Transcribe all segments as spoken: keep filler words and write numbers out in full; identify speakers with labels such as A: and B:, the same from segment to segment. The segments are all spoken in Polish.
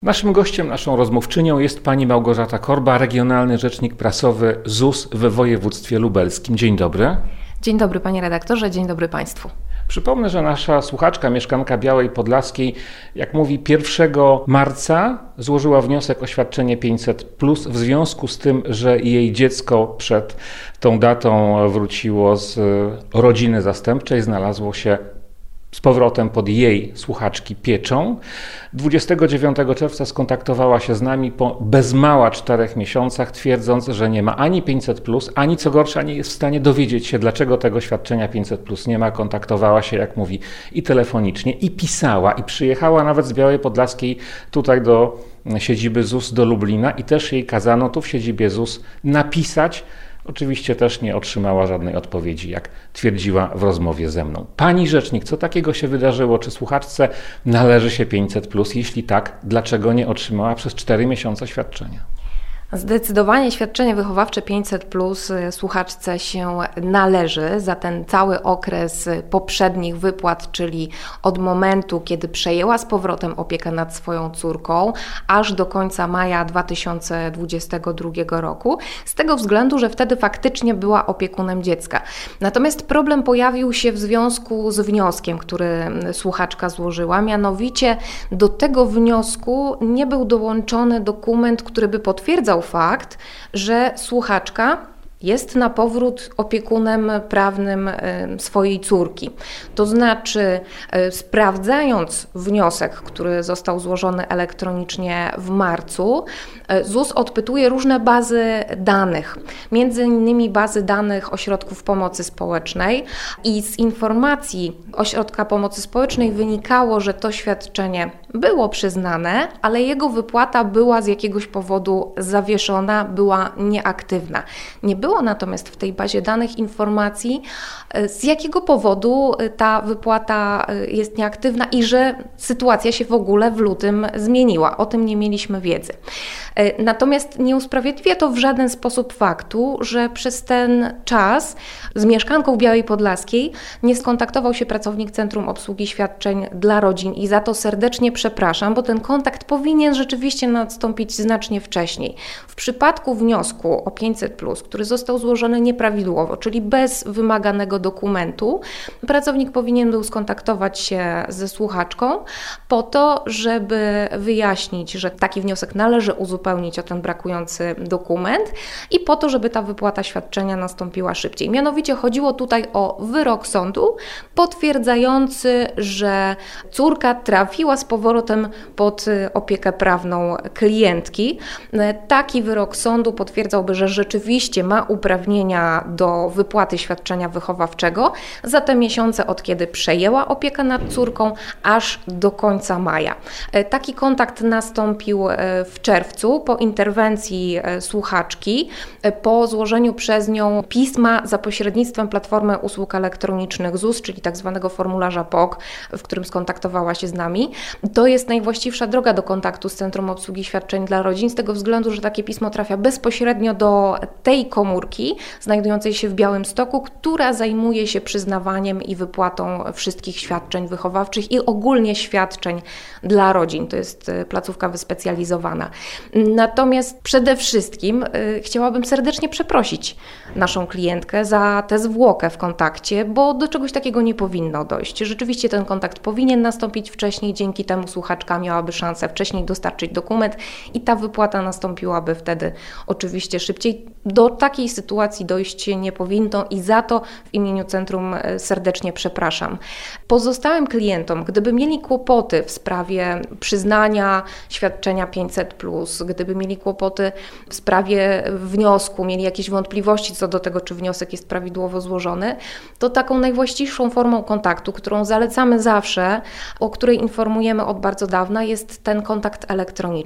A: Naszym gościem, naszą rozmówczynią jest pani Małgorzata Korba, regionalny rzecznik prasowy Z U S w województwie lubelskim. Dzień dobry.
B: Dzień dobry panie redaktorze, dzień dobry państwu.
A: Przypomnę, że nasza słuchaczka, mieszkanka Białej Podlaskiej, jak mówi, pierwszego marca złożyła wniosek o świadczenie pięćset plus w związku z tym, że jej dziecko przed tą datą wróciło z rodziny zastępczej, znalazło się z powrotem pod jej, słuchaczki, pieczą. dwudziestego dziewiątego czerwca skontaktowała się z nami po bez mała czterech miesiącach, twierdząc, że nie ma ani pięćset plus, ani co gorsza nie jest w stanie dowiedzieć się, dlaczego tego świadczenia pięćset plus nie ma. Kontaktowała się, jak mówi, i telefonicznie, i pisała, i przyjechała nawet z Białej Podlaskiej tutaj do siedziby Z U S do Lublina i też jej kazano tu w siedzibie Z U S napisać. Oczywiście też nie otrzymała żadnej odpowiedzi, jak twierdziła w rozmowie ze mną. Pani rzecznik, co takiego się wydarzyło? Czy słuchaczce należy się pięćset plus? Jeśli tak, dlaczego nie otrzymała przez cztery miesiące świadczenia?
B: Zdecydowanie świadczenie wychowawcze pięćset plus słuchaczce się należy za ten cały okres poprzednich wypłat, czyli od momentu, kiedy przejęła z powrotem opiekę nad swoją córką, aż do końca maja dwa tysiące dwudziestego drugiego roku, z tego względu, że wtedy faktycznie była opiekunem dziecka. Natomiast problem pojawił się w związku z wnioskiem, który słuchaczka złożyła, mianowicie do tego wniosku nie był dołączony dokument, który by potwierdzał fakt, że słuchaczka jest na powrót opiekunem prawnym swojej córki. To znaczy, sprawdzając wniosek, który został złożony elektronicznie w marcu, Z U S odpytuje różne bazy danych, między innymi bazy danych ośrodków pomocy społecznej i z informacji ośrodka pomocy społecznej wynikało, że to świadczenie było przyznane, ale jego wypłata była z jakiegoś powodu zawieszona, była nieaktywna. Nie było natomiast w tej bazie danych informacji, z jakiego powodu ta wypłata jest nieaktywna i że sytuacja się w ogóle w lutym zmieniła. O tym nie mieliśmy wiedzy. Natomiast nie usprawiedliwia to w żaden sposób faktu, że przez ten czas z mieszkanką Białej Podlaskiej nie skontaktował się pracownik Centrum Obsługi Świadczeń dla Rodzin i za to serdecznie przepraszam, bo ten kontakt powinien rzeczywiście nastąpić znacznie wcześniej. W przypadku wniosku o pięćset plus, który został złożony nieprawidłowo, czyli bez wymaganego dokumentu, pracownik powinien był skontaktować się ze słuchaczką po to, żeby wyjaśnić, że taki wniosek należy uzupełnić o ten brakujący dokument i po to, żeby ta wypłata świadczenia nastąpiła szybciej. Mianowicie chodziło tutaj o wyrok sądu potwierdzający, że córka trafiła z powrotem pod opiekę prawną klientki. Taki wyrok sądu potwierdzałby, że rzeczywiście ma uprawnienia do wypłaty świadczenia wychowawczego za te miesiące, od kiedy przejęła opiekę nad córką, aż do końca maja. Taki kontakt nastąpił w czerwcu po interwencji słuchaczki, po złożeniu przez nią pisma za pośrednictwem Platformy Usług Elektronicznych Z U S, czyli tak zwanego formularza P O K, w którym skontaktowała się z nami. To jest najwłaściwsza droga do kontaktu z Centrum Obsługi Świadczeń dla Rodzin, z tego względu, że takie pismo trafia bezpośrednio do tej komórki znajdującej się w Białymstoku, która zajmuje się przyznawaniem i wypłatą wszystkich świadczeń wychowawczych i ogólnie świadczeń dla rodzin. To jest placówka wyspecjalizowana. Natomiast przede wszystkim y, chciałabym serdecznie przeprosić naszą klientkę za tę zwłokę w kontakcie, bo do czegoś takiego nie powinno dojść. Rzeczywiście ten kontakt powinien nastąpić wcześniej, dzięki temu słuchaczka miałaby szansę wcześniej dostarczyć dokument i ta wypłata nastąpiłaby wtedy oczywiście szybciej. Do takiej sytuacji dojść nie powinno i za to w imieniu Centrum serdecznie przepraszam. Pozostałym klientom, gdyby mieli kłopoty w sprawie przyznania świadczenia pięćset plus, gdyby mieli kłopoty w sprawie wniosku, mieli jakieś wątpliwości co do tego, czy wniosek jest prawidłowo złożony, to taką najwłaściwszą formą kontaktu, którą zalecamy zawsze, o której informujemy od bardzo dawna, jest ten kontakt elektroniczny.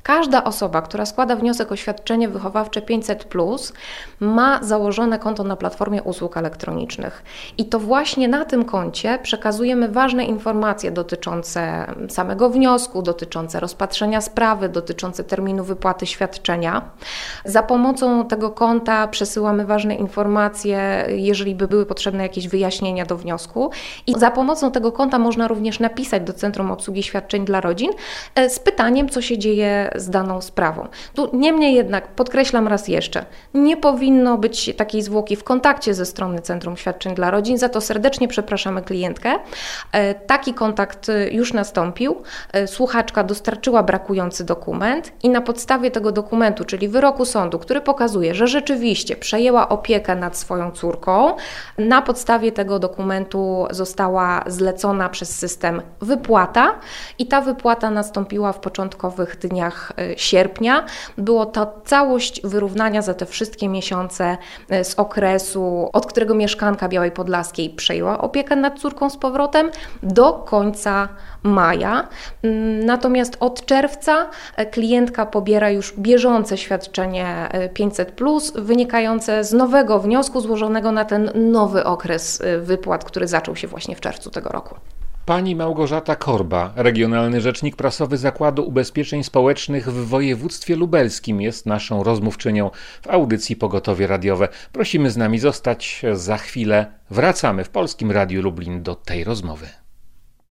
B: Każda osoba, która składa wniosek o świadczenie wychowawcze pięćset plus, ma założone konto na platformie usług elektronicznych. I to właśnie na tym koncie przekazujemy ważne informacje dotyczące samego wniosku, dotyczące rozpatrzenia sprawy, dotyczące terminu wypłaty świadczenia. Za pomocą tego konta przesyłamy ważne informacje, jeżeli by były potrzebne jakieś wyjaśnienia do wniosku. I za pomocą tego konta można również napisać do Centrum Obsługi Świadczeń dla Rodzin z pytaniem, co się dzieje z daną sprawą. Tu niemniej jednak, podkreślam raz jeszcze, nie powinno być takiej zwłoki w kontakcie ze strony Centrum Świadczeń dla Rodzin, za to serdecznie przepraszamy klientkę. Taki kontakt już nastąpił, słuchaczka dostarczyła brakujący dokument i na podstawie tego dokumentu, czyli wyroku sądu, który pokazuje, że rzeczywiście przejęła opiekę nad swoją córką, na podstawie tego dokumentu została zlecona przez system wypłata i ta wypłata nastąpiła w początkowych dniach sierpnia. Było to całość wyrównania za te wszystkie miesiące z okresu, od którego mieszkanka Białej Podlaskiej przejęła opiekę nad córką z powrotem, do końca maja. Natomiast od czerwca klientka pobiera już bieżące świadczenie pięćset plus, wynikające z nowego wniosku złożonego na ten nowy okres wypłat, który zaczął się właśnie w czerwcu tego roku.
A: Pani Małgorzata Korba, regionalny rzecznik prasowy Zakładu Ubezpieczeń Społecznych w województwie lubelskim, jest naszą rozmówczynią w audycji Pogotowie Radiowe. Prosimy z nami zostać. Za chwilę wracamy w Polskim Radiu Lublin do tej rozmowy.